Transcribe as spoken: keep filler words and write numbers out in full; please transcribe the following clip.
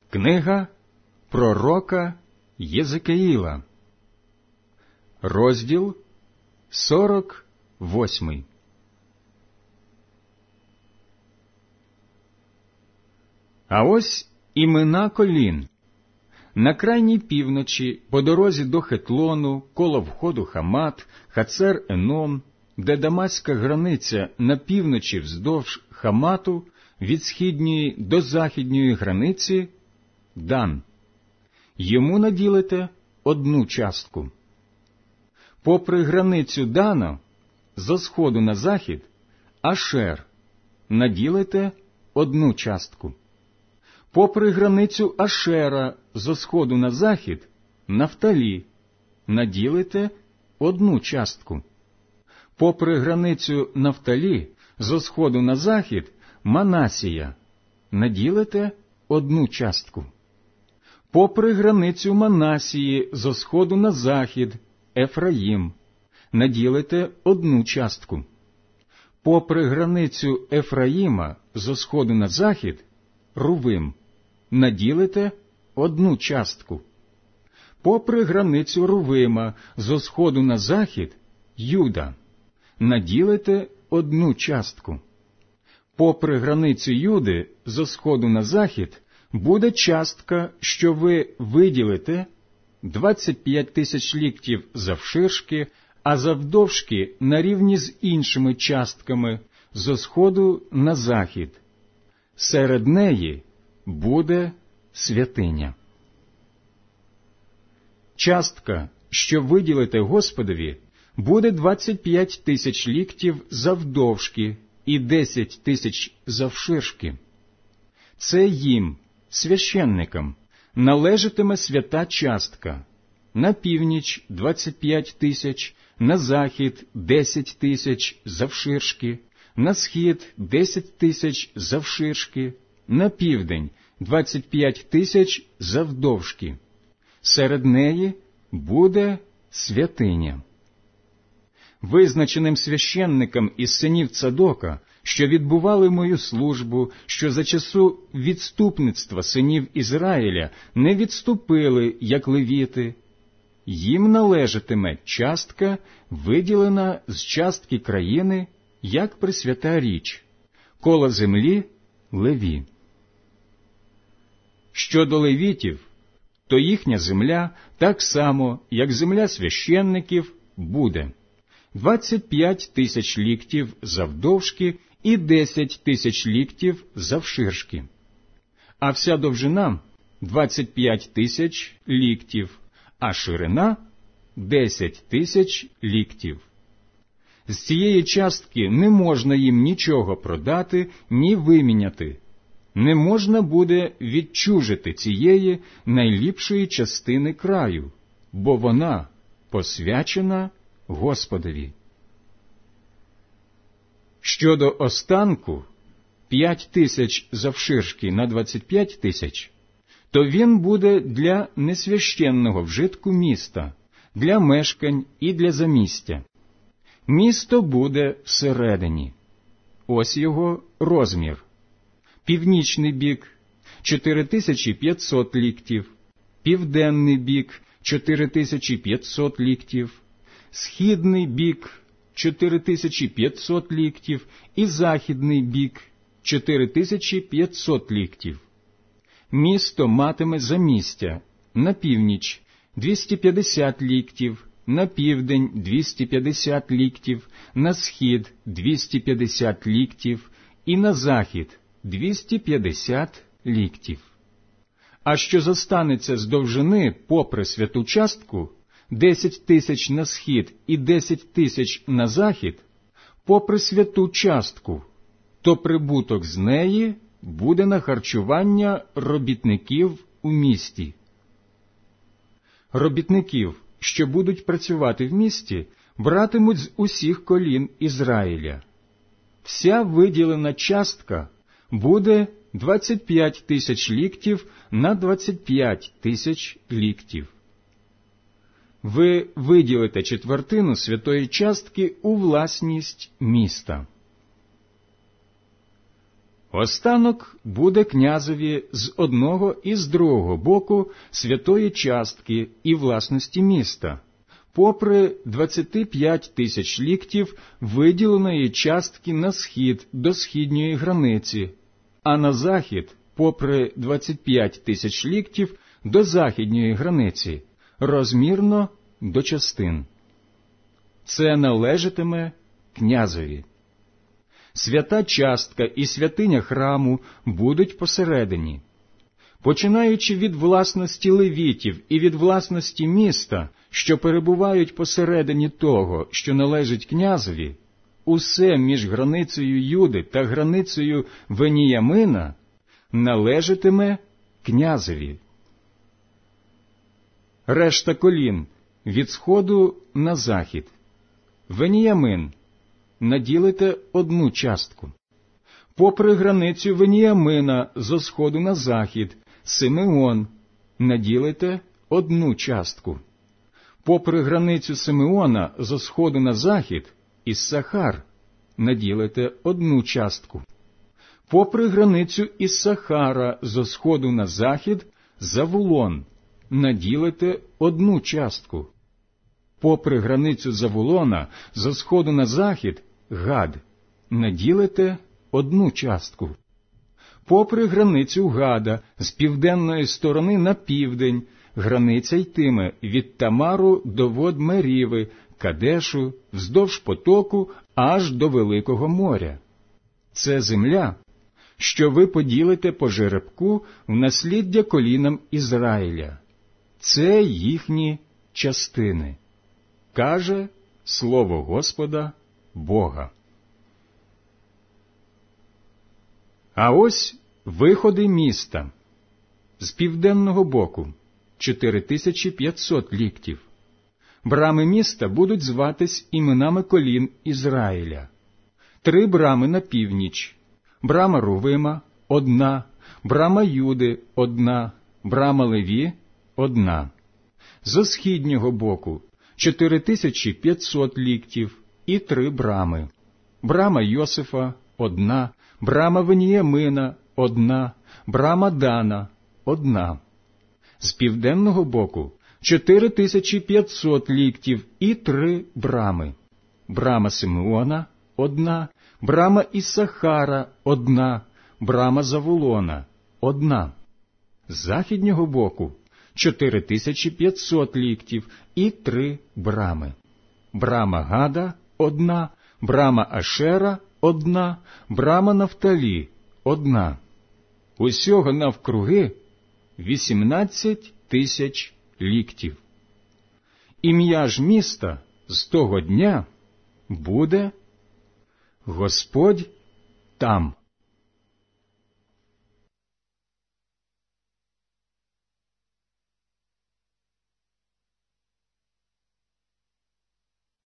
Книга пророка Єзекіїла, розділ сорок восьмий. А ось імена колін. На крайній півночі, по дорозі до Хетлону, коло входу Хамат, Хацер-Еном, де дамаська границя на півночі вздовж Хамату, від східньої до західньої границі, Дан. Йому наділите одну частку. Попри границю Дана, зо сходу на захід, Ашер, наділите одну частку. Попри границю Ашера, зо сходу на захід, Нафталі, наділите одну частку. Попри границю Нафталі, зо сходу на захід, Манасія, наділите одну частку. Попри границю Манасії, зо сходу на захід, Ефраїм, наділите одну частку. Попри границю Ефраїма, зо сходу на захід, Рувим, наділите одну частку. Попри границю Рувима, зо сходу на захід, Юда, наділите одну частку. Попри границю Юди, зо сходу на захід, буде частка, що ви виділите, двадцять п'ять тисяч ліктів завширшки, а завдовжки на рівні з іншими частками, зо сходу на захід. Серед неї буде святиня. Частка, що виділите Господові, буде двадцять п'ять тисяч ліктів завдовжки і десять тисяч завширшки. Це їм, священникам, належатиме свята частка. На північ двадцять п'ять тисяч, на захід десять тисяч завширшки, на схід десять тисяч завширшки, на південь двадцять п'ять тисяч завдовжки. Серед неї буде святиня. Визначеним священникам із синів Цадока, що відбували мою службу, що за часу відступництва синів Ізраїля не відступили, як левіти, їм належатиме частка, виділена з частки країни, як пресвята річ, коло землі Леві. Щодо левітів, то їхня земля, так само, як земля священників, буде двадцять п'ять тисяч ліктів завдовжки і десять тисяч ліктів завширшки. А вся довжина – двадцять п'ять тисяч ліктів, а ширина – десять тисяч ліктів. З цієї частки не можна їм нічого продати, ні виміняти. Не можна буде відчужити цієї найліпшої частини краю, бо вона посвячена Господові. Щодо останку, п'ять тисяч завширшки на двадцять п'ять тисяч, то він буде для несвященного вжитку міста, для мешкань і для замістя. Місто буде всередині. Ось його розмір. Північний бік – чотири тисячі п'ятсот ліктів, південний бік – чотири тисячі п'ятсот ліктів, східний бік – чотири тисячі п'ятсот ліктів і західний бік – чотири тисячі п'ятсот ліктів. Місто матиме замістя на північ – двісті п'ятдесят ліктів, на південь – двісті п'ятдесят ліктів, на схід – двісті п'ятдесят ліктів і на захід – двісті п'ятдесят ліктів. А що зостанеться з довжини попри святу частку, десять тисяч на схід і десять тисяч на захід, попри святу частку, то прибуток з неї буде на харчування робітників у місті. Робітників, що будуть працювати в місті, братимуть з усіх колін Ізраїля. Вся виділена частка буде двадцять п'ять тисяч ліктів на двадцять п'ять тисяч ліктів. Ви виділите четвертину святої частки у власність міста. Останок буде князеві з одного і з другого боку святої частки і власності міста, попри двадцять п'ять тисяч ліктів виділеної частки на схід до східньої границі, а на захід попри двадцять п'ять тисяч ліктів до західньої границі, розмірно до частин. Це належатиме князеві. Свята частка і святиня храму будуть посередині. Починаючи від власності левітів і від власності міста, що перебувають посередині того, що належить князеві, усе між границею Юди та границею Веніямина належатиме князеві. Решта колін від сходу на захід. Веніямин наділите одну частку. Попри границю Веніямина зо сходу на захід, Симеон наділите одну частку. Попри границю Симеона зо сходу на захід, Іссахар наділите одну частку. Попри границю Іссахара зо сходу на захід, Завулон наділите одну частку. Попри границю Завулона зо сходу на захід, Гад наділите одну частку. Попри границю Гада з південної сторони на південь, границя йтиме від Тамару до вод Меріви, Кадешу, вздовж потоку аж до Великого моря. Це земля, що ви поділите по жеребку в насліддя колінам Ізраїля. Це їхні частини, каже слово Господа Бога. А ось виходи міста. З південного боку – чотири тисячі п'ятсот ліктів. Брами міста будуть зватись іменами колін Ізраїля. Три брами на північ. Брама Рувима – одна, брама Юди – одна, брама Леві – одна. Зо східнього боку – чотири тисячі п'ятсот ліктів і три брами. Брама Йосифа – одна, брама Веніямина – одна, брама Дана – одна. З південного боку – чотири тисячі п'ятсот ліктів і три брами. Брама Симеона – одна, брама Іссахара – одна, брама Завулона – одна. З західнього боку – чотири тисячі п'ятсот ліктів і три брами. Брама Гада – одна, брама Ашера – одна, брама Нафталі – одна. Усього навкруги вісімнадцять тисяч ліктів. Ім'я ж міста з того дня буде Господь там.